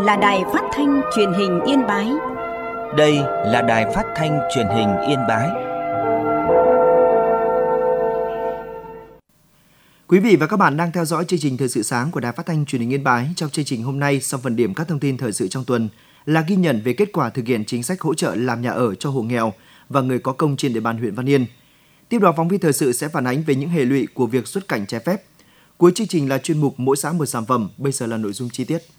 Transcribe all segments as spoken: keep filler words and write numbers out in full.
là đài phát thanh truyền hình Yên Bái. Đây là đài phát thanh truyền hình Yên Bái. Quý vị và các bạn đang theo dõi chương trình Thời sự sáng của đài phát thanh truyền hình Yên Bái. Trong chương trình hôm nay, sau phần điểm các thông tin thời sự trong tuần là ghi nhận về kết quả thực hiện chính sách hỗ trợ làm nhà ở cho hộ nghèo và người có công trên địa bàn huyện Văn Yên. Tiếp đó, phóng viên thời sự sẽ phản ánh về những hệ lụy của việc xuất cảnh trái phép. Cuối chương trình là chuyên mục Mỗi xã một sản phẩm. Bây giờ là nội dung chi tiết.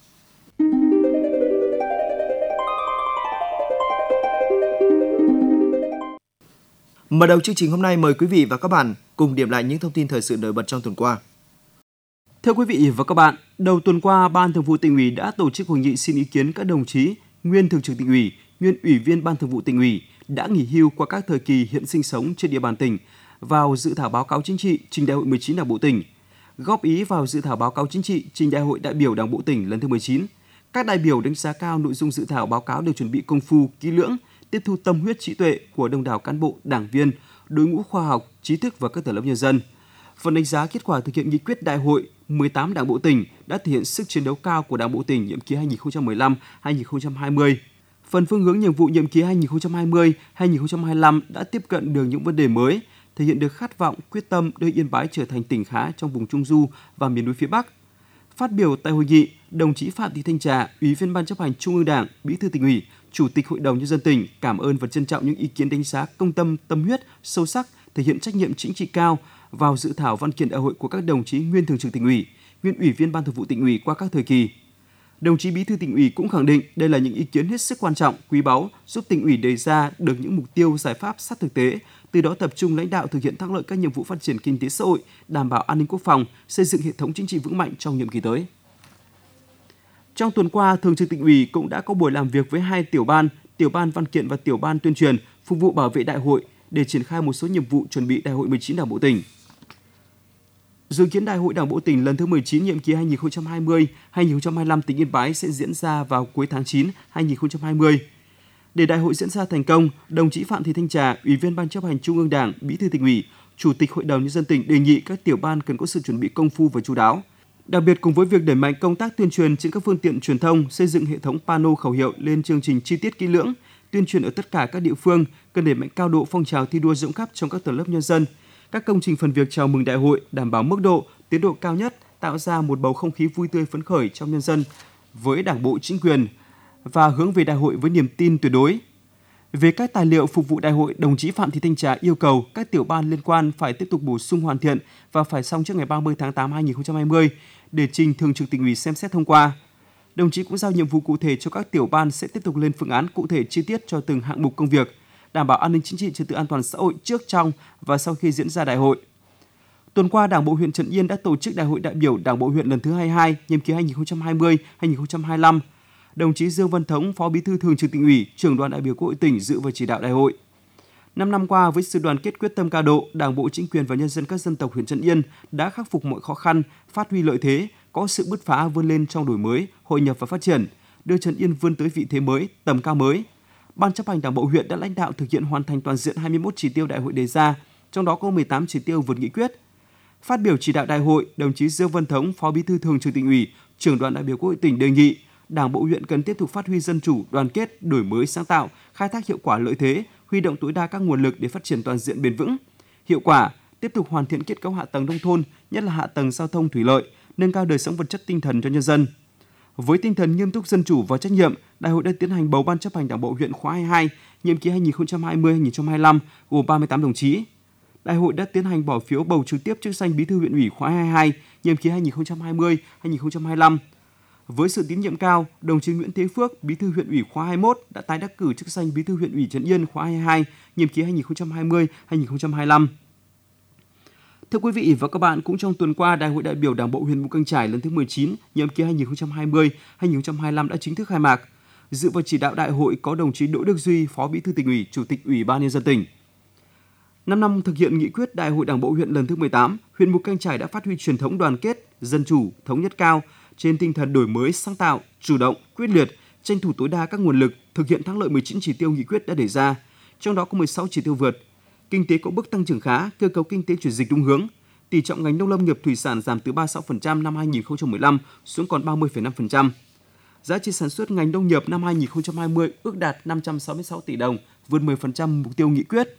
Mở đầu chương trình hôm nay, mời quý vị và các bạn cùng điểm lại những thông tin thời sự nổi bật trong tuần qua. Thưa quý vị và các bạn, đầu tuần qua, Ban Thường vụ Tỉnh ủy đã tổ chức hội nghị xin ý kiến các đồng chí nguyên Thường trực Tỉnh ủy, nguyên Ủy viên Ban Thường vụ Tỉnh ủy đã nghỉ hưu qua các thời kỳ hiện sinh sống trên địa bàn tỉnh vào dự thảo báo cáo chính trị trình Đại hội mười chín Đảng bộ tỉnh, góp ý vào dự thảo báo cáo chính trị trình Đại hội đại biểu Đảng bộ tỉnh lần thứ mười chín. Các đại biểu đánh giá cao nội dung dự thảo báo cáo được chuẩn bị công phu, kỹ lưỡng, tiếp thu tâm huyết trí tuệ của đông đảo cán bộ, đảng viên, đội ngũ khoa học, trí thức và các tầng lớp nhân dân. Phần đánh giá kết quả thực hiện nghị quyết Đại hội mười tám Đảng bộ tỉnh đã thể hiện sức chiến đấu cao của Đảng bộ tỉnh nhiệm kỳ hai nghìn không trăm mười lăm đến hai nghìn không trăm hai mươi. Phần phương hướng nhiệm vụ nhiệm kỳ hai nghìn không trăm hai mươi đến hai nghìn không trăm hai mươi lăm đã tiếp cận được những vấn đề mới, thể hiện được khát vọng, quyết tâm đưa Yên Bái trở thành tỉnh khá trong vùng Trung Du và miền núi phía Bắc. Phát biểu tại hội nghị, đồng chí Phạm Thị Thanh Trà, Ủy viên Ban chấp hành Trung ương Đảng, Bí thư Tỉnh ủy, Chủ tịch Hội đồng Nhân dân tỉnh cảm ơn và trân trọng những ý kiến đánh giá công tâm, tâm huyết, sâu sắc, thể hiện trách nhiệm chính trị cao vào dự thảo văn kiện đại hội của các đồng chí nguyên Thường trực Tỉnh ủy, nguyên Ủy viên Ban Thường vụ Tỉnh ủy qua các thời kỳ. Đồng chí Bí thư Tỉnh ủy cũng khẳng định đây là những ý kiến hết sức quan trọng, quý báu, giúp Tỉnh ủy đề ra được những mục tiêu, giải pháp sát thực tế, từ đó tập trung lãnh đạo thực hiện thắng lợi các nhiệm vụ phát triển kinh tế xã hội, đảm bảo an ninh quốc phòng, xây dựng hệ thống chính trị vững mạnh trong nhiệm kỳ tới. Trong tuần qua, Thường trực Tỉnh ủy cũng đã có buổi làm việc với hai tiểu ban, tiểu ban văn kiện và tiểu ban tuyên truyền phục vụ bảo vệ đại hội để triển khai một số nhiệm vụ chuẩn bị Đại hội mười chín Đảng bộ tỉnh. Dự kiến Đại hội Đảng bộ tỉnh lần thứ mười chín nhiệm kỳ hai nghìn không trăm hai mươi đến hai nghìn không trăm hai mươi lăm tỉnh Yên Bái sẽ diễn ra vào cuối tháng chín năm hai nghìn không trăm hai mươi. Để đại hội diễn ra thành công, đồng chí Phạm Thị Thanh Trà, Ủy viên Ban chấp hành Trung ương Đảng, Bí thư Tỉnh ủy, Chủ tịch Hội đồng Nhân dân tỉnh đề nghị các tiểu ban cần có sự chuẩn bị công phu và chu đáo. Đặc biệt cùng với việc đẩy mạnh công tác tuyên truyền trên các phương tiện truyền thông, xây dựng hệ thống pano khẩu hiệu lên chương trình chi tiết kỹ lưỡng, tuyên truyền ở tất cả các địa phương, cần đẩy mạnh cao độ phong trào thi đua rộng khắp trong các tầng lớp nhân dân. Các công trình phần việc chào mừng đại hội đảm bảo mức độ, tiến độ cao nhất, tạo ra một bầu không khí vui tươi phấn khởi trong nhân dân với Đảng bộ, chính quyền và hướng về đại hội với niềm tin tuyệt đối. Về các tài liệu phục vụ đại hội, đồng chí Phạm Thị Thanh Trà yêu cầu các tiểu ban liên quan phải tiếp tục bổ sung hoàn thiện và phải xong trước ngày ba mươi tháng tám năm hai nghìn không trăm hai mươi để trình Thường trực Tỉnh ủy xem xét thông qua. Đồng chí cũng giao nhiệm vụ cụ thể cho các tiểu ban sẽ tiếp tục lên phương án cụ thể chi tiết cho từng hạng mục công việc, đảm bảo an ninh chính trị, trật tự an toàn xã hội trước, trong và sau khi diễn ra đại hội. Tuần qua, Đảng bộ huyện Trấn Yên đã tổ chức Đại hội đại biểu Đảng bộ huyện lần thứ hai mươi hai, nhiệm kỳ hai nghìn không trăm hai mươi đến hai nghìn không trăm hai mươi lăm. Đồng chí Dương Văn Thống, Phó Bí thư Thường trực Tỉnh ủy, Trưởng đoàn đại biểu Quốc hội tỉnh dự và chỉ đạo đại hội. Năm năm qua, với sự đoàn kết quyết tâm cao độ, Đảng bộ, chính quyền và nhân dân các dân tộc huyện Trấn Yên đã khắc phục mọi khó khăn, phát huy lợi thế, có sự bứt phá vươn lên trong đổi mới, hội nhập và phát triển, đưa Trấn Yên vươn tới vị thế mới, tầm cao mới. Ban chấp hành Đảng bộ huyện đã lãnh đạo thực hiện hoàn thành toàn diện hai mươi mốt chỉ tiêu đại hội đề ra, trong đó có mười tám chỉ tiêu vượt nghị quyết. Phát biểu chỉ đạo đại hội, đồng chí Dương Văn Thống, Phó Bí thư Thường trực Tỉnh ủy, Trưởng đoàn đại biểu Quốc hội tỉnh đề nghị Đảng bộ huyện cần tiếp tục phát huy dân chủ, đoàn kết, đổi mới sáng tạo, khai thác hiệu quả lợi thế, huy động tối đa các nguồn lực để phát triển toàn diện bền vững, hiệu quả, tiếp tục hoàn thiện kết cấu hạ tầng nông thôn, nhất là hạ tầng giao thông thủy lợi, nâng cao đời sống vật chất tinh thần cho nhân dân. Với tinh thần nghiêm túc, dân chủ và trách nhiệm, đại hội đã tiến hành bầu Ban chấp hành Đảng bộ huyện khóa hai mươi hai, nhiệm kỳ hai nghìn không trăm hai mươi đến hai nghìn không trăm hai mươi lăm, gồm ba mươi tám đồng chí. Đại hội đã tiến hành bỏ phiếu bầu trực tiếp chức danh Bí thư huyện ủy khóa hai mươi hai, nhiệm kỳ hai nghìn không trăm hai mươi đến hai nghìn không trăm hai mươi lăm. Với sự tín nhiệm cao, đồng chí Nguyễn Thế Phước, Bí thư huyện ủy khóa hai mươi mốt đã tái đắc cử chức danh Bí thư huyện ủy Trấn Yên khóa hai mươi hai, nhiệm kỳ hai nghìn không trăm hai mươi đến hai nghìn không trăm hai mươi lăm. Thưa quý vị và các bạn, cũng trong tuần qua, Đại hội đại biểu Đảng bộ huyện Mù Cang Chải lần thứ mười chín, nhiệm kỳ hai nghìn không trăm hai mươi đến hai nghìn không trăm hai mươi lăm đã chính thức khai mạc. Dự và chỉ đạo đại hội có đồng chí Đỗ Đức Duy, Phó Bí thư Tỉnh ủy, Chủ tịch Ủy ban Nhân dân tỉnh. Năm năm thực hiện nghị quyết Đại hội Đảng bộ huyện lần thứ mười tám, huyện Mù Cang Chải đã phát huy truyền thống đoàn kết, dân chủ, thống nhất cao trên tinh thần đổi mới, sáng tạo, chủ động, quyết liệt, tranh thủ tối đa các nguồn lực, thực hiện thắng lợi mười chín chỉ tiêu nghị quyết đã đề ra, trong đó có mười sáu chỉ tiêu vượt. Kinh tế có bước tăng trưởng khá, cơ cấu kinh tế chuyển dịch đúng hướng. Tỷ trọng ngành nông lâm nghiệp thủy sản giảm từ ba mươi sáu phần trăm năm hai nghìn không trăm mười lăm xuống còn ba mươi phẩy năm phần trăm. Giá trị sản xuất ngành nông nghiệp năm hai nghìn không trăm hai mươi ước đạt năm trăm sáu mươi sáu tỷ đồng, vượt mười phần trăm mục tiêu nghị quyết.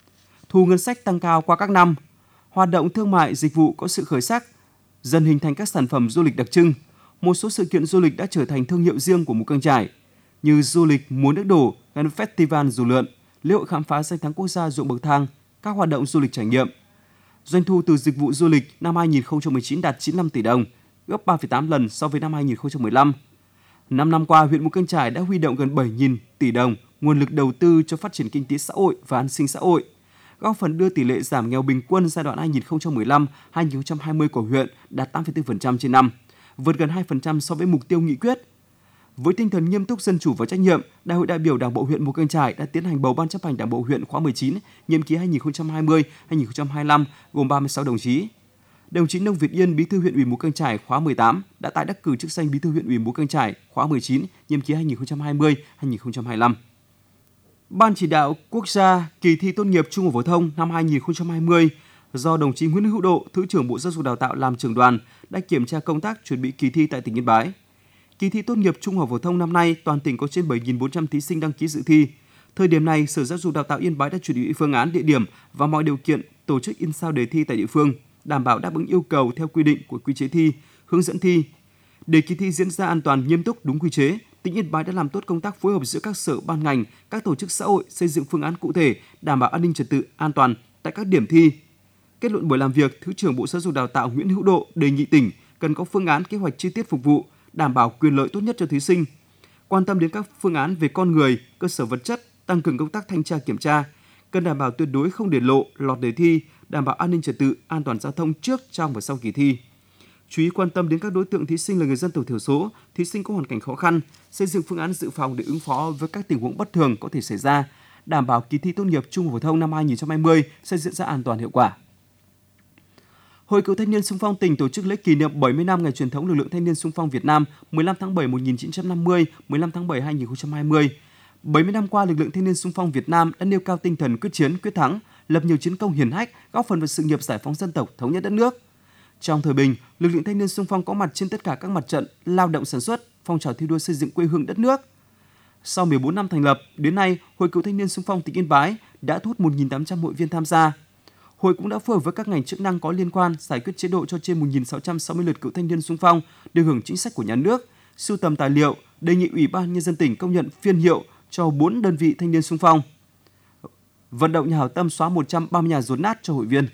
Thu ngân sách tăng cao qua các năm. Hoạt động thương mại dịch vụ có sự khởi sắc, dần hình thành các sản phẩm du lịch đặc trưng. Một số sự kiện du lịch đã trở thành thương hiệu riêng của Mù Căng Chải, như du lịch mùa nước đổ, gắn festival dù lượn, lễ hội khám phá danh thắng quốc gia ruộng bậc thang, các hoạt động du lịch trải nghiệm. Doanh thu từ dịch vụ du lịch năm hai nghìn không trăm mười chín đạt chín mươi lăm tỷ đồng, gấp ba phẩy tám lần so với năm hai nghìn không trăm mười lăm. Năm năm qua, huyện Mù Căng Chải đã huy động gần bảy nghìn tỷ đồng nguồn lực đầu tư cho phát triển kinh tế xã hội và an sinh xã hội, góp phần đưa tỷ lệ giảm nghèo bình quân giai đoạn hai nghìn không trăm mười lăm đến hai nghìn không trăm hai mươi của huyện đạt tám phẩy bốn phần trăm trên năm, vượt gần hai phần trăm so với mục tiêu nghị quyết. Với tinh thần nghiêm túc, dân chủ và trách nhiệm, Đại hội đại biểu Đảng bộ huyện Mù Căng Chải đã tiến hành bầu Ban chấp hành Đảng bộ huyện khóa mười chín, nhiệm kỳ hai nghìn không trăm hai mươi đến hai nghìn không trăm hai mươi lăm, gồm ba mươi sáu đồng chí. Đồng chí Nông Việt Yên, Bí thư huyện ủy Mù Căng Chải khóa mười tám đã tái đắc cử chức danh Bí thư huyện ủy Mù Căng Chải khóa mười chín, nhiệm kỳ hai nghìn không trăm hai mươi đến hai nghìn không trăm hai mươi lăm. Ban chỉ đạo quốc gia kỳ thi tốt nghiệp trung học phổ thông năm hai nghìn không trăm hai mươi do đồng chí Nguyễn Hữu Độ, Thứ trưởng Bộ Giáo dục Đào tạo làm trưởng đoàn đã kiểm tra công tác chuẩn bị kỳ thi tại tỉnh Yên Bái. Kỳ thi tốt nghiệp trung học phổ thông năm nay, toàn tỉnh có trên bảy nghìn bốn trăm thí sinh đăng ký dự thi. Thời điểm này, Sở Giáo dục Đào tạo Yên Bái đã chuẩn bị phương án, địa điểm và mọi điều kiện tổ chức in sao đề thi tại địa phương, đảm bảo đáp ứng yêu cầu theo quy định của quy chế thi, hướng dẫn thi. Để kỳ thi diễn ra an toàn, nghiêm túc, đúng quy chế, tỉnh Yên Bái đã làm tốt công tác phối hợp giữa các sở ban ngành, các tổ chức xã hội, xây dựng phương án cụ thể, đảm bảo an ninh trật tự, an toàn tại các điểm thi. Kết luận buổi làm việc, Thứ trưởng Bộ Giáo dục Đào tạo Nguyễn Hữu Độ đề nghị tỉnh cần có phương án, kế hoạch chi tiết phục vụ, đảm bảo quyền lợi tốt nhất cho thí sinh, quan tâm đến các phương án về con người, cơ sở vật chất, tăng cường công tác thanh tra kiểm tra, cần đảm bảo tuyệt đối không để lộ, lọt đề thi, đảm bảo an ninh trật tự, an toàn giao thông trước, trong và sau kỳ thi. Chú ý quan tâm đến các đối tượng thí sinh là người dân tộc thiểu số, thí sinh có hoàn cảnh khó khăn, xây dựng phương án dự phòng để ứng phó với các tình huống bất thường có thể xảy ra, đảm bảo kỳ thi tốt nghiệp trung học phổ thông năm hai nghìn không trăm hai mươi sẽ diễn ra an toàn, hiệu quả. Hội Cựu Thanh niên Xung phong tỉnh tổ chức lễ kỷ niệm bảy mươi năm ngày truyền thống lực lượng Thanh niên Xung phong Việt Nam mười lăm tháng bảy một nghìn chín trăm năm mươi, mười lăm tháng bảy hai nghìn không trăm hai mươi. bảy mươi năm qua, lực lượng Thanh niên Xung phong Việt Nam đã nêu cao tinh thần quyết chiến, quyết thắng, lập nhiều chiến công hiển hách, góp phần vào sự nghiệp giải phóng dân tộc, thống nhất đất nước. Trong thời bình, lực lượng Thanh niên Xung phong có mặt trên tất cả các mặt trận, lao động sản xuất, phong trào thi đua xây dựng quê hương đất nước. Sau mười bốn năm thành lập, đến nay, Hội Cựu Thanh niên Xung phong tỉnh Yên Bái đã thu hút một nghìn tám trăm hội viên tham gia. Hội cũng đã phối hợp với các ngành chức năng có liên quan giải quyết chế độ cho trên một nghìn sáu trăm sáu mươi lượt cựu thanh niên xung phong được hưởng chính sách của nhà nước, sưu tầm tài liệu, đề nghị Ủy ban Nhân dân tỉnh công nhận phiên hiệu cho bốn đơn vị thanh niên xung phong. Vận động nhà hảo tâm xóa một trăm ba mươi nhà dột nát cho hội viên.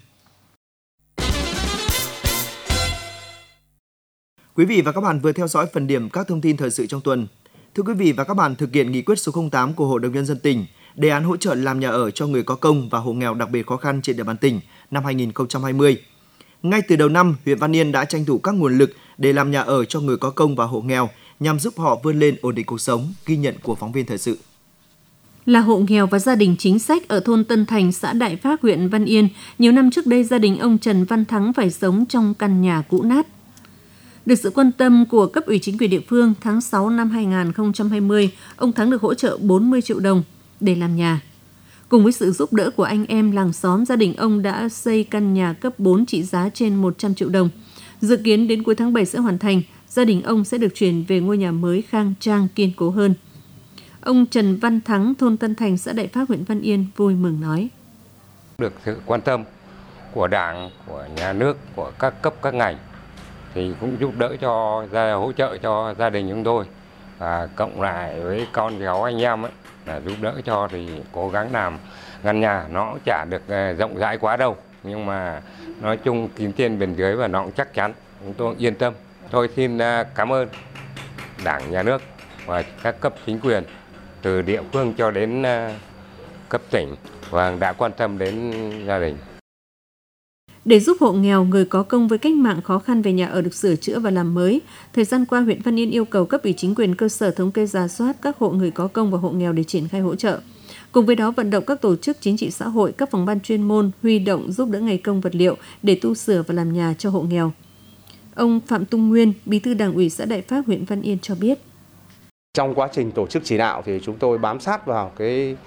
Quý vị và các bạn vừa theo dõi phần điểm các thông tin thời sự trong tuần. Thưa quý vị và các bạn, thực hiện nghị quyết số không tám của Hội đồng Nhân dân tỉnh, đề án hỗ trợ làm nhà ở cho người có công và hộ nghèo đặc biệt khó khăn trên địa bàn tỉnh năm hai nghìn không trăm hai mươi. Ngay từ đầu năm, huyện Văn Yên đã tranh thủ các nguồn lực để làm nhà ở cho người có công và hộ nghèo nhằm giúp họ vươn lên ổn định cuộc sống, ghi nhận của phóng viên thời sự. Là hộ nghèo và gia đình chính sách ở thôn Tân Thành, xã Đại Phác, huyện Văn Yên, nhiều năm trước đây gia đình ông Trần Văn Thắng phải sống trong căn nhà cũ nát. Được sự quan tâm của cấp ủy chính quyền địa phương, tháng sáu năm hai nghìn không trăm hai mươi, ông Thắng được hỗ trợ bốn mươi triệu đồng để làm nhà. Cùng với sự giúp đỡ của anh em làng xóm, gia đình ông đã xây căn nhà cấp bốn trị giá trên một trăm triệu đồng. Dự kiến đến cuối tháng bảy sẽ hoàn thành, gia đình ông sẽ được chuyển về ngôi nhà mới khang trang, kiên cố hơn. Ông Trần Văn Thắng, thôn Tân Thành, xã Đại Phác, huyện Văn Yên vui mừng nói. Được sự quan tâm của Đảng, của nhà nước, của các cấp các ngành thì cũng giúp đỡ cho, hỗ trợ cho gia đình chúng tôi. Và cộng lại với con cháu anh em ấy, là giúp đỡ cho thì cố gắng làm căn nhà nó cũng chả được rộng rãi quá đâu. Nhưng mà nói chung kín trên bên dưới và nó cũng chắc chắn, chúng tôi yên tâm. Tôi xin cảm ơn Đảng, nhà nước và các cấp chính quyền từ địa phương cho đến cấp tỉnh và đã quan tâm đến gia đình. Để giúp hộ nghèo, người có công với cách mạng khó khăn về nhà ở được sửa chữa và làm mới, thời gian qua huyện Văn Yên yêu cầu cấp ủy chính quyền cơ sở thống kê rà soát các hộ người có công và hộ nghèo để triển khai hỗ trợ. Cùng với đó vận động các tổ chức chính trị xã hội, các phòng ban chuyên môn huy động giúp đỡ ngày công vật liệu để tu sửa và làm nhà cho hộ nghèo. Ông Phạm Tung Nguyên, Bí thư Đảng ủy xã Đại Phác, huyện Văn Yên cho biết. Trong quá trình tổ chức chỉ đạo thì chúng tôi bám sát vào cái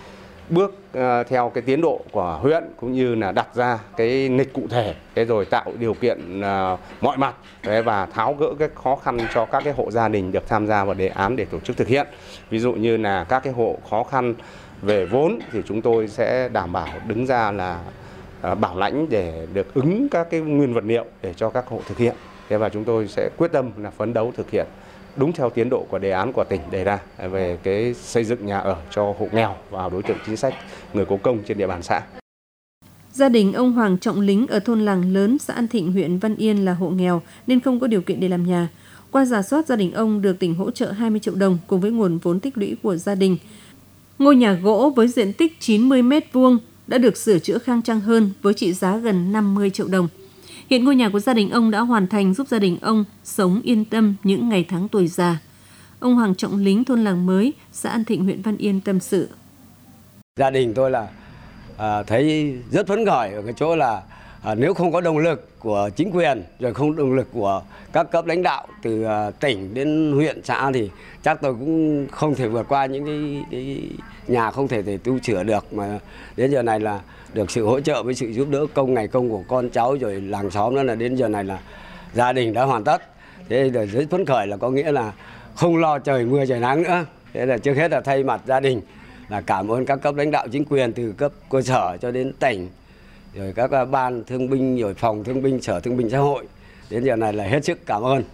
bước uh, theo cái tiến độ của huyện cũng như là đặt ra cái lịch cụ thể, thế rồi tạo điều kiện uh, mọi mặt đấy, và tháo gỡ cái khó khăn cho các cái hộ gia đình được tham gia vào đề án để tổ chức thực hiện. Ví dụ như là các cái hộ khó khăn về vốn thì chúng tôi sẽ đảm bảo đứng ra là uh, bảo lãnh để được ứng các cái nguyên vật liệu để cho các hộ thực hiện. Thế và chúng tôi sẽ quyết tâm là phấn đấu thực hiện đúng theo tiến độ của đề án của tỉnh đề ra về cái xây dựng nhà ở cho hộ nghèo và đối tượng chính sách người có công trên địa bàn xã. Gia đình ông Hoàng Trọng Lính ở thôn Làng Lớn, xã An Thịnh, huyện Văn Yên là hộ nghèo nên không có điều kiện để làm nhà. Qua rà soát, gia đình ông được tỉnh hỗ trợ hai mươi triệu đồng cùng với nguồn vốn tích lũy của gia đình. Ngôi nhà gỗ với diện tích chín mươi mét vuông đã được sửa chữa khang trang hơn với trị giá gần năm mươi triệu đồng. Hiện ngôi nhà của gia đình ông đã hoàn thành, giúp gia đình ông sống yên tâm những ngày tháng tuổi già. Ông Hoàng Trọng Lính, thôn Làng Mới, xã An Thịnh, huyện Văn Yên tâm sự. Gia đình tôi là à, thấy rất phấn khởi ở cái chỗ là à, nếu không có động lực của chính quyền, rồi không động lực của các cấp lãnh đạo từ à, tỉnh đến huyện, xã thì chắc tôi cũng không thể vượt qua những cái, cái nhà không thể thể tu sửa được, mà đến giờ này là được sự hỗ trợ với sự giúp đỡ công ngày công của con cháu rồi làng xóm, nữa là đến giờ này là gia đình đã hoàn tất. Thế là rất phấn khởi, là có nghĩa là không lo trời mưa trời nắng nữa. Thế là trước hết là thay mặt gia đình là cảm ơn các cấp lãnh đạo chính quyền từ cấp cơ sở cho đến tỉnh, rồi các ban thương binh, rồi phòng thương binh, sở thương binh xã hội. Đến giờ này là hết sức cảm ơn.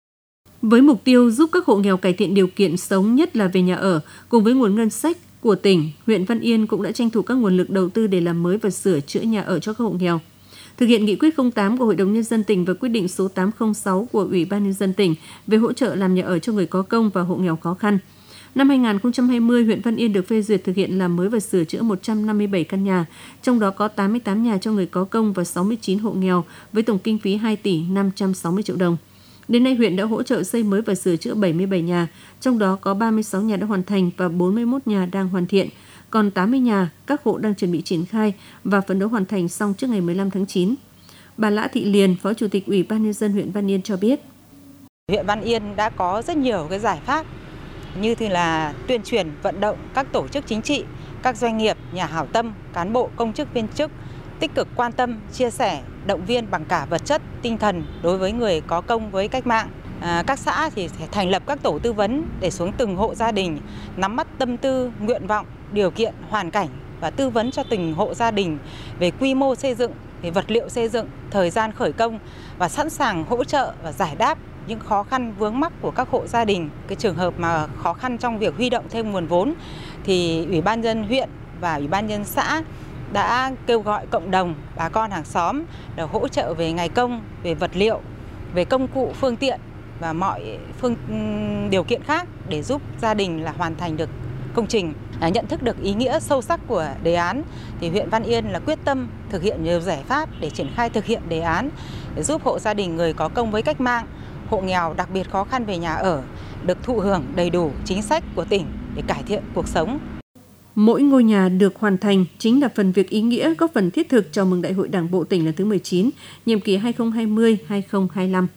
Với mục tiêu giúp các hộ nghèo cải thiện điều kiện sống, nhất là về nhà ở, cùng với nguồn ngân sách của tỉnh, huyện Văn Yên cũng đã tranh thủ các nguồn lực đầu tư để làm mới và sửa chữa nhà ở cho các hộ nghèo. Thực hiện nghị quyết không tám của Hội đồng Nhân dân tỉnh và quyết định số tám không sáu của Ủy ban Nhân dân tỉnh về hỗ trợ làm nhà ở cho người có công và hộ nghèo khó khăn. Năm hai nghìn không trăm hai mươi, huyện Văn Yên được phê duyệt thực hiện làm mới và sửa chữa một trăm năm mươi bảy căn nhà, trong đó có tám mươi tám nhà cho người có công và sáu mươi chín hộ nghèo với tổng kinh phí hai tỷ năm trăm sáu mươi triệu đồng. Đến nay, huyện đã hỗ trợ xây mới và sửa chữa bảy mươi bảy nhà, trong đó có ba mươi sáu nhà đã hoàn thành và bốn mươi mốt nhà đang hoàn thiện. Còn tám mươi nhà, các hộ đang chuẩn bị triển khai và phấn đấu hoàn thành xong trước ngày mười lăm tháng chín. Bà Lã Thị Liền, Phó Chủ tịch Ủy ban Nhân dân huyện Văn Yên cho biết. Huyện Văn Yên đã có rất nhiều cái giải pháp như thì là tuyên truyền vận động các tổ chức chính trị, các doanh nghiệp, nhà hảo tâm, cán bộ, công chức, viên chức tích cực quan tâm, chia sẻ, động viên bằng cả vật chất, tinh thần đối với người có công với cách mạng. À, các xã thì thành lập các tổ tư vấn để xuống từng hộ gia đình, nắm bắt tâm tư, nguyện vọng, điều kiện, hoàn cảnh và tư vấn cho từng hộ gia đình về quy mô xây dựng, về vật liệu xây dựng, thời gian khởi công và sẵn sàng hỗ trợ và giải đáp những khó khăn vướng mắc của các hộ gia đình. Cái trường hợp mà khó khăn trong việc huy động thêm nguồn vốn thì Ủy ban nhân dân huyện và Ủy ban nhân dân xã đã kêu gọi cộng đồng, bà con hàng xóm để hỗ trợ về ngày công, về vật liệu, về công cụ, phương tiện và mọi phương điều kiện khác để giúp gia đình là hoàn thành được công trình. À, nhận thức được ý nghĩa sâu sắc của đề án thì huyện Văn Yên là quyết tâm thực hiện nhiều giải pháp để triển khai thực hiện đề án để giúp hộ gia đình người có công với cách mạng, hộ nghèo đặc biệt khó khăn về nhà ở được thụ hưởng đầy đủ chính sách của tỉnh để cải thiện cuộc sống. Mỗi ngôi nhà được hoàn thành chính là phần việc ý nghĩa góp phần thiết thực chào mừng Đại hội Đảng bộ tỉnh lần thứ mười chín, nhiệm kỳ hai nghìn không trăm hai mươi đến hai nghìn không trăm hai mươi lăm.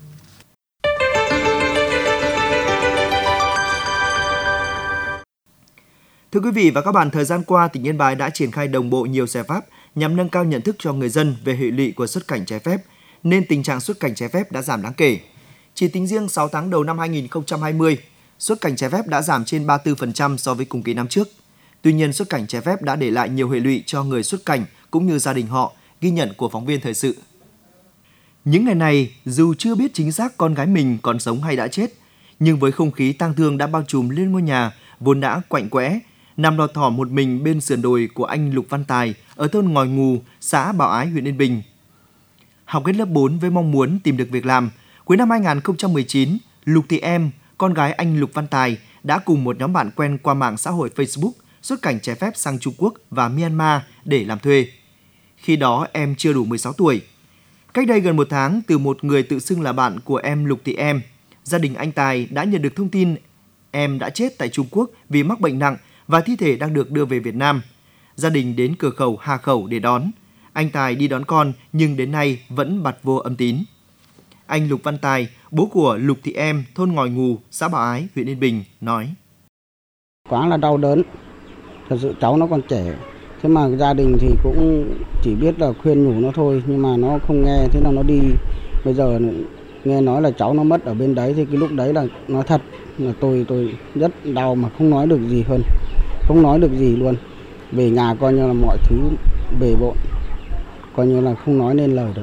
Thưa quý vị và các bạn, thời gian qua, tỉnh Yên Bái đã triển khai đồng bộ nhiều giải pháp nhằm nâng cao nhận thức cho người dân về hệ lụy của xuất cảnh trái phép, nên tình trạng xuất cảnh trái phép đã giảm đáng kể. Chỉ tính riêng sáu tháng đầu năm hai nghìn không trăm hai mươi, xuất cảnh trái phép đã giảm trên ba mươi tư phần trăm so với cùng kỳ năm trước. Tuy nhiên, xuất cảnh trái phép đã để lại nhiều hệ lụy cho người xuất cảnh cũng như gia đình họ, ghi nhận của phóng viên thời sự. Những ngày này, dù chưa biết chính xác con gái mình còn sống hay đã chết, nhưng với không khí tang thương đã bao trùm lên ngôi nhà vốn đã quạnh quẽ, nằm lọt thỏm một mình bên sườn đồi của anh Lục Văn Tài ở thôn Ngòi Ngù, xã Bảo Ái, huyện Yên Bình. Học hết lớp bốn với mong muốn tìm được việc làm, cuối năm hai nghìn không trăm mười chín, Lục Thị Em, con gái anh Lục Văn Tài, đã cùng một nhóm bạn quen qua mạng xã hội Facebook xuất cảnh trái phép sang Trung Quốc và Myanmar để làm thuê. Khi đó em chưa đủ mười sáu tuổi. Cách đây gần một tháng, từ một người tự xưng là bạn của em Lục Thị Em, gia đình anh Tài đã nhận được thông tin em đã chết tại Trung Quốc vì mắc bệnh nặng và thi thể đang được đưa về Việt Nam. Gia đình đến cửa khẩu Hà Khẩu để đón. Anh Tài đi đón con nhưng đến nay vẫn bặt vô âm tín. Anh Lục Văn Tài, bố của Lục Thị Em, thôn Ngòi Ngù, xã Bảo Ái, huyện Yên Bình, nói. Quá là đau đớn, Thật sự cháu nó còn trẻ, thế mà gia đình thì cũng chỉ biết là khuyên nhủ nó thôi, nhưng mà nó không nghe, thế là nó đi. Bây giờ nghe nói là cháu nó mất ở bên đấy, thì cái lúc đấy là nói thật là tôi tôi rất đau mà không nói được gì hơn, không nói được gì luôn. Về nhà coi như là mọi thứ bề bộn, coi như là không nói nên lời được.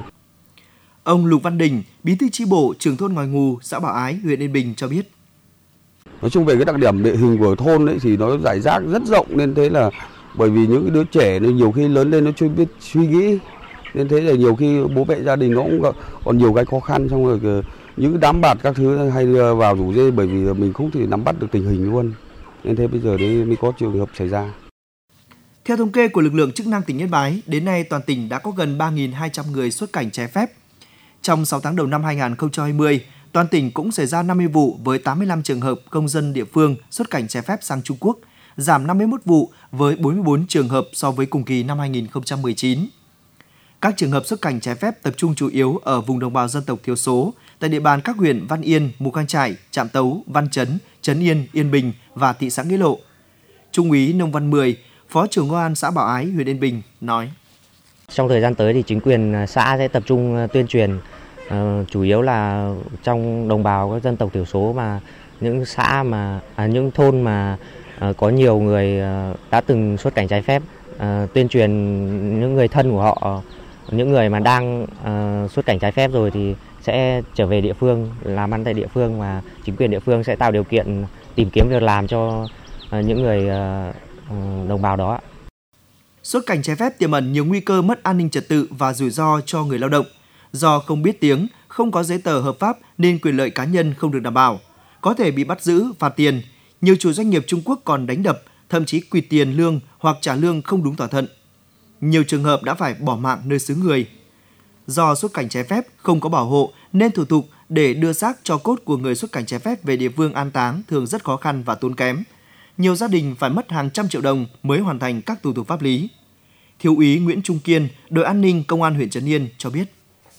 Ông Lục Văn Đình, bí thư chi bộ trưởng thôn Ngòi Ngù, xã Bảo Ái, huyện Yên Bình cho biết. Nói chung về cái đặc điểm địa hình của thôn ấy thì nó rải rác rất rộng, nên thế là bởi vì những đứa trẻ này nhiều khi lớn lên nó chưa biết suy nghĩ, nên thế là nhiều khi bố mẹ gia đình nó cũng còn nhiều cái khó khăn, xong rồi những đám bạt các thứ hay vào rủ dê, bởi vì mình không thể nắm bắt được tình hình luôn, nên thế bây giờ đấy mới có trường hợp xảy ra. Theo thống kê của lực lượng chức năng tỉnh Yên Bái, đến nay toàn tỉnh đã có gần ba nghìn hai trăm người xuất cảnh trái phép. Trong sáu tháng đầu năm hai nghìn không trăm hai mươi, toàn tỉnh cũng xảy ra năm mươi vụ với tám mươi lăm trường hợp công dân địa phương xuất cảnh trái phép sang Trung Quốc, giảm năm mươi mốt vụ với bốn mươi tư trường hợp so với cùng kỳ năm hai nghìn không trăm mười chín. Các trường hợp xuất cảnh trái phép tập trung chủ yếu ở vùng đồng bào dân tộc thiểu số, tại địa bàn các huyện Văn Yên, Mù Cang Chải, Trạm Tấu, Văn Chấn, Trấn Yên, Yên Bình và thị xã Nghĩa Lộ. Trung úy Nông Văn Mười, Phó trưởng Công an xã Bảo Ái, huyện Yên Bình nói: Trong thời gian tới thì chính quyền xã sẽ tập trung tuyên truyền, uh, chủ yếu là trong đồng bào các dân tộc thiểu số, mà những xã mà à, những thôn mà uh, có nhiều người uh, đã từng xuất cảnh trái phép, uh, tuyên truyền những người thân của họ, những người mà đang uh, xuất cảnh trái phép rồi thì sẽ trở về địa phương làm ăn tại địa phương, và chính quyền địa phương sẽ tạo điều kiện tìm kiếm việc làm cho uh, những người uh, đồng bào đó. Xuất cảnh trái phép tiềm ẩn nhiều nguy cơ mất an ninh trật tự và rủi ro cho người lao động. Do không biết tiếng, không có giấy tờ hợp pháp nên quyền lợi cá nhân không được đảm bảo, có thể bị bắt giữ, phạt tiền. Nhiều chủ doanh nghiệp Trung Quốc còn đánh đập, thậm chí quỵt tiền lương hoặc trả lương không đúng thỏa thuận. Nhiều trường hợp đã phải bỏ mạng nơi xứ người. Do xuất cảnh trái phép không có bảo hộ nên thủ tục để đưa xác tro cốt của người xuất cảnh trái phép về địa phương an táng thường rất khó khăn và tốn kém. Nhiều gia đình phải mất hàng trăm triệu đồng mới hoàn thành các thủ tục pháp lý. Thiếu úy Nguyễn Trung Kiên, đội an ninh công an huyện Trấn Yên cho biết.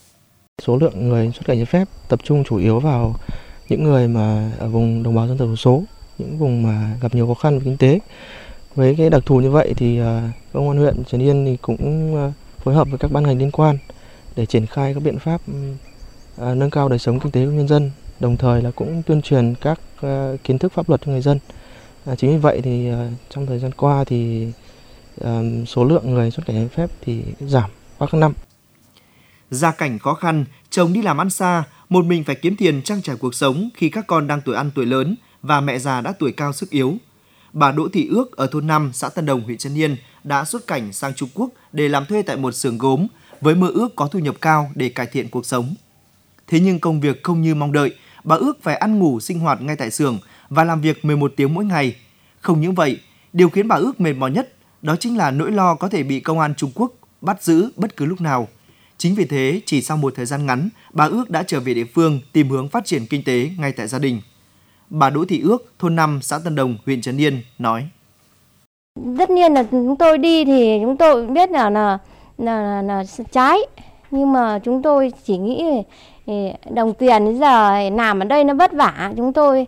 Số lượng người xuất cảnh trái phép tập trung chủ yếu vào những người mà ở vùng đồng bào dân tộc thiểu số, những vùng mà gặp nhiều khó khăn về kinh tế. Với cái đặc thù như vậy thì công an huyện Trấn Yên thì cũng phối hợp với các ban ngành liên quan để triển khai các biện pháp nâng cao đời sống kinh tế của nhân dân, đồng thời là cũng tuyên truyền các kiến thức pháp luật cho người dân. À, chính vì vậy thì uh, trong thời gian qua thì uh, số lượng người xuất cảnh trái phép thì giảm qua các năm. Gia cảnh khó khăn, chồng đi làm ăn xa, một mình phải kiếm tiền trang trải cuộc sống khi các con đang tuổi ăn tuổi lớn và mẹ già đã tuổi cao sức yếu. Bà Đỗ Thị Ước ở thôn năm, xã Tân Đồng, huyện Trấn Yên đã xuất cảnh sang Trung Quốc để làm thuê tại một xưởng gốm với mơ ước có thu nhập cao để cải thiện cuộc sống. Thế nhưng công việc không như mong đợi, bà Ước phải ăn ngủ sinh hoạt ngay tại xưởng và làm việc mười một tiếng mỗi ngày. Không những vậy, điều khiến bà Ước mệt mỏi nhất đó chính là nỗi lo có thể bị công an Trung Quốc bắt giữ bất cứ lúc nào. Chính vì thế, chỉ sau một thời gian ngắn, bà Ước đã trở về địa phương tìm hướng phát triển kinh tế ngay tại gia đình. Bà Đỗ Thị Ước, thôn năm, xã Tân Đồng, huyện Trấn Yên nói: Tất nhiên là chúng tôi đi thì chúng tôi biết là là là, là, là trái, nhưng mà chúng tôi chỉ nghĩ đồng tiền giờ làm ở đây nó vất vả, chúng tôi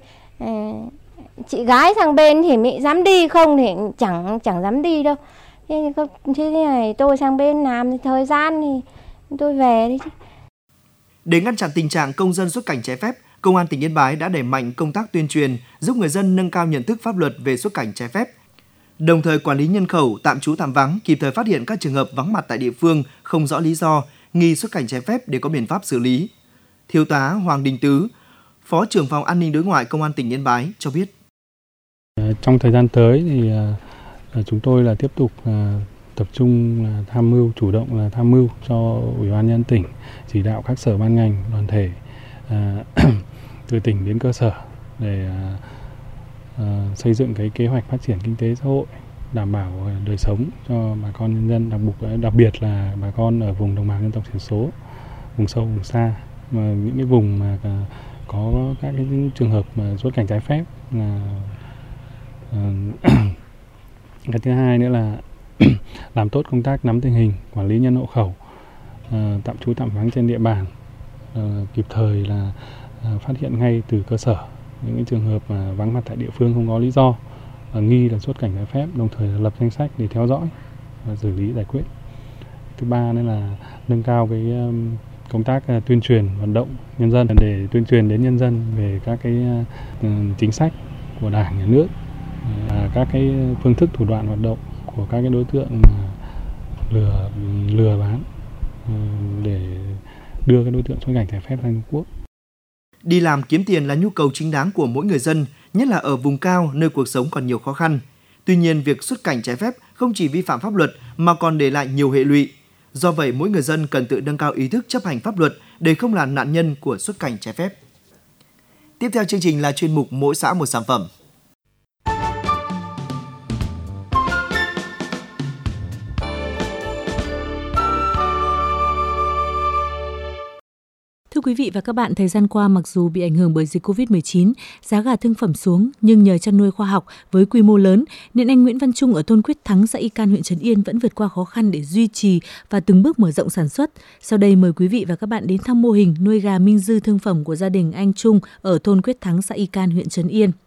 chị gái sang bên thì mẹ dám đi không thì chẳng chẳng dám đi đâu. Thế thế này tôi sang bên làm thì thời gian thì tôi về đi. Để ngăn chặn tình trạng công dân xuất cảnh trái phép, Công an tỉnh Yên Bái đã đẩy mạnh công tác tuyên truyền, giúp người dân nâng cao nhận thức pháp luật về xuất cảnh trái phép. Đồng thời quản lý nhân khẩu, tạm trú tạm vắng, kịp thời phát hiện các trường hợp vắng mặt tại địa phương không rõ lý do, nghi xuất cảnh trái phép để có biện pháp xử lý. Thiếu tá Hoàng Đình Tứ, Phó trưởng phòng An ninh đối ngoại Công an tỉnh Yên Bái cho biết. Trong thời gian tới thì chúng tôi là tiếp tục tập trung là tham mưu, chủ động là tham mưu cho Ủy ban nhân dân tỉnh, chỉ đạo các sở ban ngành, đoàn thể từ tỉnh đến cơ sở để xây dựng cái kế hoạch phát triển kinh tế xã hội, đảm bảo đời sống cho bà con nhân dân, đặc biệt đặc biệt là bà con ở vùng đồng bào dân tộc thiểu số, vùng sâu vùng xa, mà những cái vùng mà có các cái trường hợp mà xuất cảnh trái phép là cái thứ hai nữa là làm tốt công tác nắm tình hình, quản lý nhân hộ khẩu, tạm trú tạm vắng trên địa bàn, kịp thời là phát hiện ngay từ cơ sở những cái trường hợp mà vắng mặt tại địa phương không có lý do nghi là xuất cảnh trái phép, đồng thời là lập danh sách để theo dõi và xử lý giải quyết. Thứ ba nữa là nâng cao cái công tác tuyên truyền vận động nhân dân để tuyên truyền đến nhân dân về các cái chính sách của Đảng, Nhà nước, các cái phương thức thủ đoạn hoạt động của các cái đối tượng lừa lừa bán để đưa các đối tượng xuất cảnh trái phép sang Trung Quốc. Đi làm kiếm tiền là nhu cầu chính đáng của mỗi người dân, nhất là ở vùng cao nơi cuộc sống còn nhiều khó khăn. Tuy nhiên, việc xuất cảnh trái phép không chỉ vi phạm pháp luật mà còn để lại nhiều hệ lụy. Do vậy, mỗi người dân cần tự nâng cao ý thức chấp hành pháp luật để không là nạn nhân của xuất cảnh trái phép. Tiếp theo chương trình là chuyên mục Mỗi xã một sản phẩm. Thưa quý vị và các bạn, thời gian qua mặc dù bị ảnh hưởng bởi dịch covid mười chín, giá gà thương phẩm xuống nhưng nhờ chăn nuôi khoa học với quy mô lớn nên anh Nguyễn Văn Trung ở thôn Quyết Thắng, xã Y Can, huyện Trấn Yên vẫn vượt qua khó khăn để duy trì và từng bước mở rộng sản xuất. Sau đây mời quý vị và các bạn đến thăm mô hình nuôi gà Minh Dư thương phẩm của gia đình anh Trung ở thôn Quyết Thắng, xã Y Can, huyện Trấn Yên.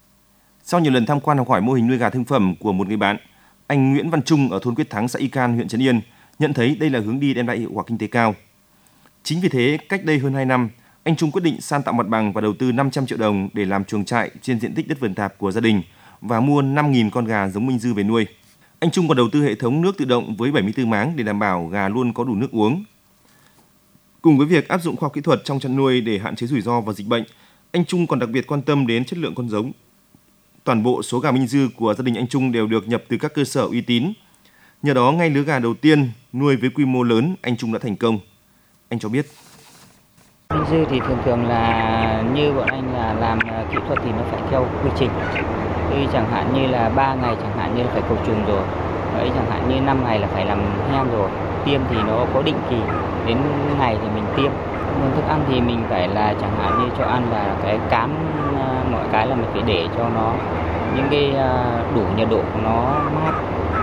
Sau nhiều lần tham quan học hỏi mô hình nuôi gà thương phẩm của một người bạn, anh Nguyễn Văn Trung ở thôn Quyết Thắng, xã Y Can, huyện Trấn Yên nhận thấy đây là hướng đi đem lại hiệu quả kinh tế cao. Chính vì thế, cách đây hơn hai năm, anh Trung quyết định san tạo mặt bằng và đầu tư năm trăm triệu đồng để làm chuồng trại trên diện tích đất vườn tạp của gia đình và mua năm nghìn con gà giống Minh Dư về nuôi. Anh Trung còn đầu tư hệ thống nước tự động với bảy mươi tư máng để đảm bảo gà luôn có đủ nước uống. Cùng với việc áp dụng khoa học kỹ thuật trong chăn nuôi để hạn chế rủi ro và dịch bệnh, anh Trung còn đặc biệt quan tâm đến chất lượng con giống. Toàn bộ số gà Minh Dư của gia đình anh Trung đều được nhập từ các cơ sở uy tín. Nhờ đó, ngay lứa gà đầu tiên nuôi với quy mô lớn, anh Trung đã thành công. Anh cho biết. Minh Dư thì thường thường là như bọn anh là làm kỹ thuật thì nó phải theo quy trình. Thì chẳng hạn như là ba ngày chẳng hạn như là phải cầu trùng rồi. Đấy, chẳng hạn như năm ngày là phải làm hang rồi. Tiêm thì nó có định kỳ, đến ngày thì mình tiêm. Nguồn thức ăn thì mình phải là chẳng hạn như cho ăn là cái cám, mọi cái là mình phải để cho nó những cái đủ nhiệt độ của nó mát.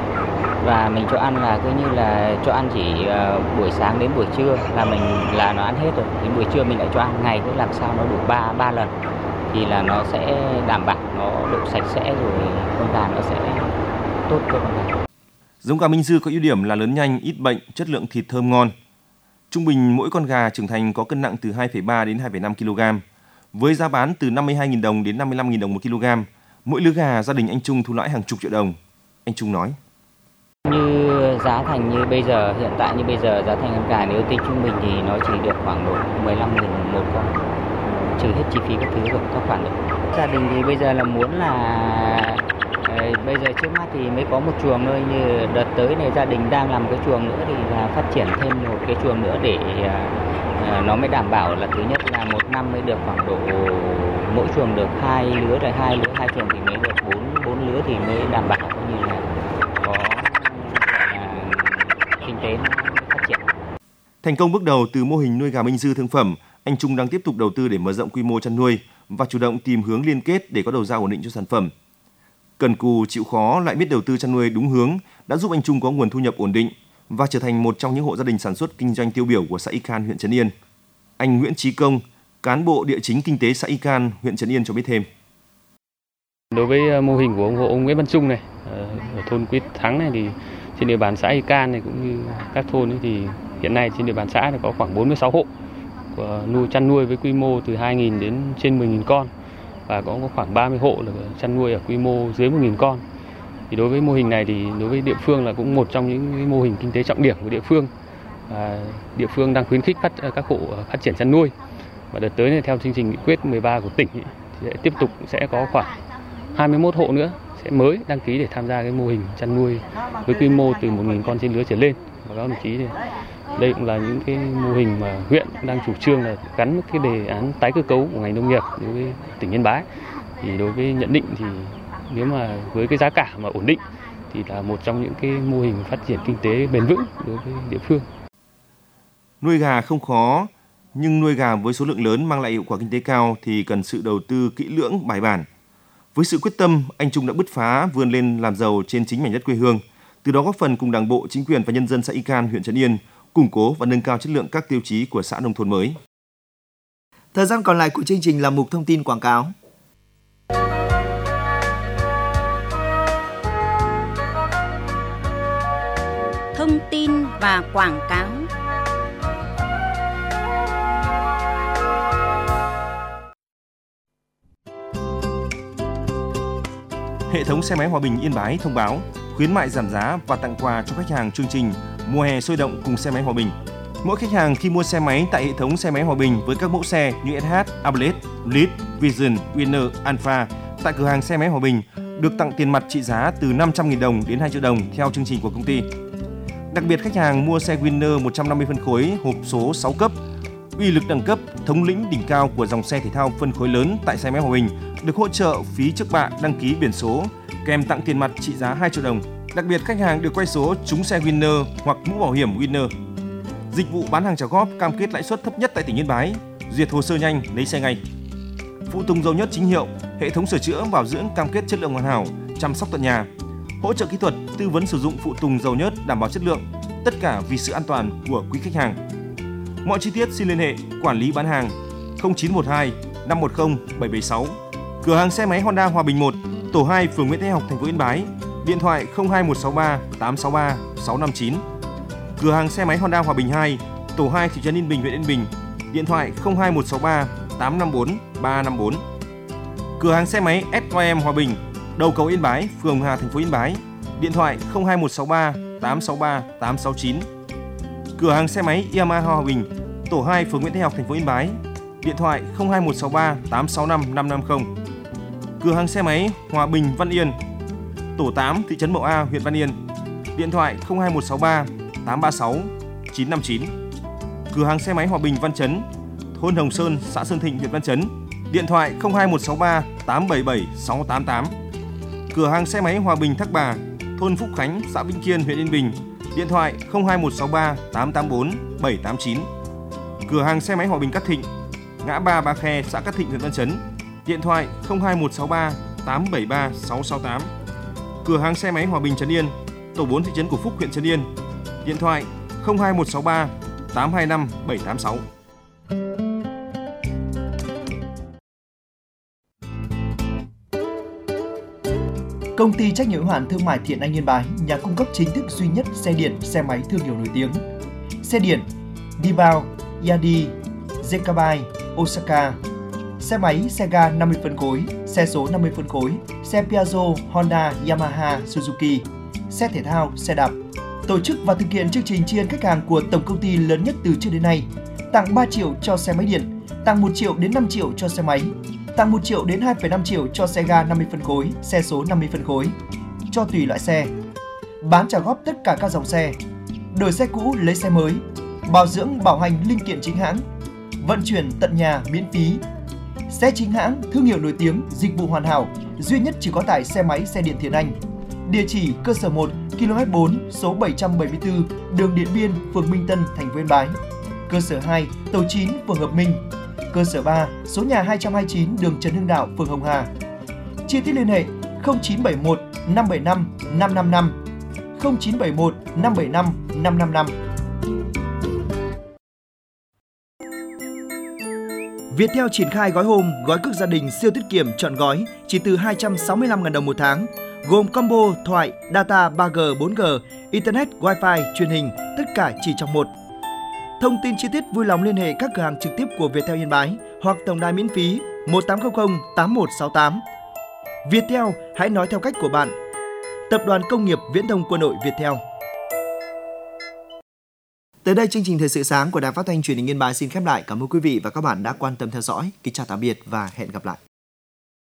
Và mình cho ăn là cứ như là cho ăn chỉ uh, buổi sáng đến buổi trưa là mình là nó ăn hết rồi. Đến buổi trưa mình lại cho ăn ngày, cứ làm sao nó đủ ba ba lần thì là nó sẽ đảm bảo nó độ sạch sẽ rồi con gà nó sẽ tốt cho con gà. Giống gà Minh Dư có ưu điểm là lớn nhanh, ít bệnh, chất lượng thịt thơm ngon. Trung bình mỗi con gà trưởng thành có cân nặng từ hai phẩy ba đến hai phẩy năm ki lô gam. Với giá bán từ năm mươi hai nghìn đồng đến năm mươi lăm nghìn đồng một kg. Mỗi lứa gà gia đình anh Trung thu lãi hàng chục triệu đồng. Anh Trung nói. Như giá thành như bây giờ, hiện tại như bây giờ giá thành con gà nếu tính trung bình thì nó chỉ được khoảng độ mười lăm nghìn một con, trừ hết chi phí các thứ rồi, các khoản được. Gia đình thì bây giờ là muốn là bây giờ trước mắt thì mới có một chuồng thôi, như đợt tới này gia đình đang làm cái chuồng nữa thì là phát triển thêm một cái chuồng nữa để nó mới đảm bảo là thứ nhất là một năm mới được khoảng độ mỗi chuồng được hai lứa, rồi hai lứa hai chuồng thì mới được bốn bốn lứa thì mới đảm bảo coi như là có kinh tế phát triển. Thành công bước đầu từ mô hình nuôi gà Minh Dư thương phẩm, anh Trung đang tiếp tục đầu tư để mở rộng quy mô chăn nuôi và chủ động tìm hướng liên kết để có đầu ra ổn định cho sản phẩm. Cần cù chịu khó lại biết đầu tư chăn nuôi đúng hướng đã giúp anh Trung có nguồn thu nhập ổn định và trở thành một trong những hộ gia đình sản xuất kinh doanh tiêu biểu của xã Y Can, huyện Trấn Yên. Anh Nguyễn Chí Công, cán bộ địa chính kinh tế xã Y Can, huyện Trấn Yên cho biết thêm. Đối với mô hình của ông hộ ông Nguyễn Văn Trung này ở thôn Quyết Thắng này thì trên địa bàn xã Y Can này cũng như các thôn ấy thì hiện nay trên địa bàn xã thì có khoảng bốn mươi sáu hộ của nuôi chăn nuôi với quy mô từ hai nghìn đến trên mười nghìn con và có khoảng ba mươi hộ là chăn nuôi ở quy mô dưới một nghìn con. Thì đối với mô hình này thì đối với địa phương là cũng một trong những mô hình kinh tế trọng điểm của địa phương. Và địa phương đang khuyến khích phát, các hộ phát triển chăn nuôi. Và đợt tới này theo chương trình nghị quyết mười ba của tỉnh ấy, thì sẽ tiếp tục sẽ có khoảng hai mươi mốt hộ nữa sẽ mới đăng ký để tham gia cái mô hình chăn nuôi với quy mô từ một nghìn con trên lứa trở lên. Và các đồng chí thì đây cũng là những cái mô hình mà huyện đang chủ trương là gắn với cái đề án tái cơ cấu của ngành nông nghiệp đối với tỉnh Yên Bái. Thì đối với nhận định thì nếu mà với cái giá cả mà ổn định thì là một trong những cái mô hình phát triển kinh tế bền vững đối với địa phương. Nuôi gà không khó, nhưng nuôi gà với số lượng lớn mang lại hiệu quả kinh tế cao thì cần sự đầu tư kỹ lưỡng, bài bản. Với sự quyết tâm, anh Trung đã bứt phá vươn lên làm giàu trên chính mảnh đất quê hương, từ đó góp phần cùng Đảng bộ, chính quyền và nhân dân xã Y Can, huyện Trấn Yên củng cố và nâng cao chất lượng các tiêu chí của xã nông thôn mới. Thời gian còn lại của chương trình là mục thông tin quảng cáo. thông tin và quảng cáo. Hệ thống xe máy Hòa Bình Yên Bái thông báo khuyến mại giảm giá và tặng quà cho khách hàng chương trình Mùa hè sôi động cùng xe máy Hòa Bình. Mỗi khách hàng khi mua xe máy tại hệ thống xe máy Hòa Bình với các mẫu xe như ét hát, Abarth, Lead, Vision, Winner, Alpha tại cửa hàng xe máy Hòa Bình được tặng tiền mặt trị giá từ năm trăm nghìn đồng đến hai triệu đồng theo chương trình của công ty. Đặc biệt khách hàng mua xe Winner một trăm năm mươi phân khối hộp số sáu cấp, uy lực đẳng cấp, thống lĩnh đỉnh cao của dòng xe thể thao phân khối lớn tại xe máy Hòa Bình được hỗ trợ phí trước bạ đăng ký biển số kèm tặng tiền mặt trị giá hai triệu đồng. Đặc biệt khách hàng được quay số trúng xe Winner hoặc mũ bảo hiểm Winner. Dịch vụ bán hàng trả góp cam kết lãi suất thấp nhất tại tỉnh Yên Bái, duyệt hồ sơ nhanh lấy xe ngay. Phụ tùng dầu nhất chính hiệu, hệ thống sửa chữa bảo dưỡng cam kết chất lượng hoàn hảo, chăm sóc tận nhà, hỗ trợ kỹ thuật, tư vấn sử dụng phụ tùng dầu nhớt đảm bảo chất lượng, tất cả vì sự an toàn của quý khách hàng. Mọi chi tiết xin liên hệ quản lý bán hàng không chín một hai năm một không bảy bảy sáu, cửa hàng xe máy Honda Hòa Bình một, tổ hai, phường Nguyễn Thái Học, thành phố Yên Bái, điện thoại không hai một sáu ba tám sáu ba sáu năm chín. Cửa hàng xe máy Honda Hòa Bình hai, tổ hai, thị trấn Yên Bình, huyện Yên Bình, điện thoại không hai một sáu ba tám năm bốn ba năm bốn. Cửa hàng xe máy ét i em Hòa Bình, đầu cầu Yên Bái, phường Hà, thành phố Yên Bái, điện thoại không hai một sáu ba tám sáu ba tám sáu chín. Cửa hàng xe máy Yamaha Hòa Bình, tổ hai, phường Nguyễn Thái Học, thành phố Yên Bái, điện thoại không hai một sáu ba tám sáu năm năm năm không. Cửa hàng xe máy Hòa Bình Văn Yên, tổ tám, thị trấn Mậu A, huyện Văn Yên, điện thoại không hai một sáu ba tám ba sáu chín năm chín. Cửa hàng xe máy Hòa Bình Văn Chấn, thôn Hồng Sơn, xã Sơn Thịnh, huyện Văn Chấn, điện thoại không hai một sáu ba tám bảy bảy sáu tám tám. Cửa hàng xe máy Hòa Bình Thác Bà, thôn Phúc Khánh, xã Vĩnh Kiên, huyện Yên Bình, điện thoại không hai một sáu ba tám tám bốn bảy tám chín. Cửa hàng xe máy Hòa Bình Cát Thịnh, ngã ba Ba Khe, xã Cát Thịnh, huyện Văn Chấn, điện thoại không hai một sáu ba tám bảy ba sáu sáu tám. Cửa hàng xe máy Hòa Bình Trấn Yên, tổ bốn, thị trấn Cổ Phúc, huyện Trấn Yên, điện thoại không hai một sáu ba tám hai năm bảy tám sáu. Công ty trách nhiệm hữu hạn thương mại Thiện Anh Yên Bái, nhà cung cấp chính thức duy nhất xe điện, xe máy thương hiệu nổi tiếng. Xe điện Dibao, Yadi, Zekabai, Osaka. Xe máy Sega năm mươi phân khối, xe số năm mươi phân khối, xe Piaggio, Honda, Yamaha, Suzuki. Xe thể thao, xe đạp. Tổ chức và thực hiện chương trình tri ân khách hàng của tổng công ty lớn nhất từ trước đến nay. Tặng ba triệu cho xe máy điện, tặng một triệu đến năm triệu cho xe máy, tặng một triệu đến hai phẩy năm triệu cho xe ga năm mươi phân khối, xe số năm mươi phân khối, cho tùy loại xe. Bán trả góp tất cả các dòng xe. Đổi xe cũ lấy xe mới. Bảo dưỡng bảo hành linh kiện chính hãng. Vận chuyển tận nhà miễn phí. Xe chính hãng, thương hiệu nổi tiếng, dịch vụ hoàn hảo, duy nhất chỉ có tại xe máy xe điện Thiện Anh. Địa chỉ cơ sở một, ki lô mét bốn, số bảy trăm bảy mươi tư, đường Điện Biên, phường Minh Tân, thành phố Yên Bái. Cơ sở hai, tổ chín, phường Hợp Minh. Cơ sở ba, số nhà hai trăm hai mươi chín, đường Trần Hưng Đạo, phường Hồng Hà. Chi tiết liên hệ không chín bảy một năm bảy năm năm năm năm, không chín bảy một năm bảy năm năm năm năm. Viettel triển khai gói home, gói cước gia đình siêu tiết kiệm trọn gói chỉ từ hai trăm sáu mươi lăm nghìn đồng một tháng, gồm combo thoại, data ba G, bốn G, internet, wifi, truyền hình, tất cả chỉ trong một. Thông tin chi tiết vui lòng liên hệ các cửa hàng trực tiếp của Viettel Yên Bái hoặc tổng đài miễn phí một tám không không tám một sáu tám. Viettel, hãy nói theo cách của bạn. Tập đoàn Công nghiệp Viễn thông Quân đội Viettel. Tới đây chương trình Thời sự sáng của Đài Phát thanh Truyền hình Yên Bái xin khép lại. Cảm ơn quý vị và các bạn đã quan tâm theo dõi. Kính chào tạm biệt và hẹn gặp lại.